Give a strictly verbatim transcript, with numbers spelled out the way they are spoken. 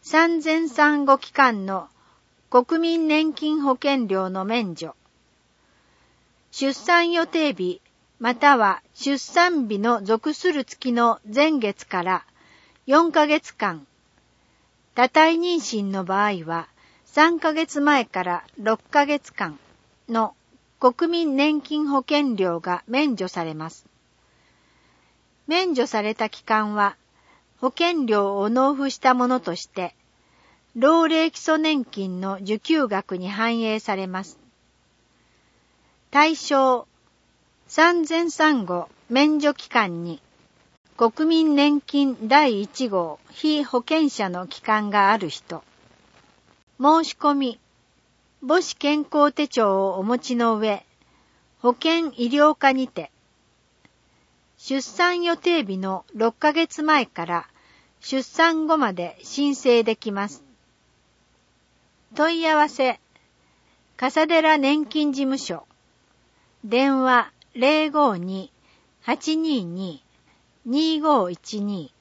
産前産後期間の国民年金保険料の免除、出産予定日または出産日の属する月の前月からよんかげつかん、多胎妊娠の場合はさんかげつまえからろっかげつかんの国民年金保険料が免除されます。免除された期間は保険料を納付したものとして老齢基礎年金の受給額に反映されます。対象、産前産後免除期間に国民年金だいいち号被保険者の期間がある人。申し込み、母子健康手帳をお持ちの上、保険医療課にて、出産予定日のろっかげつまえから出産後まで申請できます。問い合わせ、笠寺年金事務所、電話 ゼロごに はちにーに にーごーいちに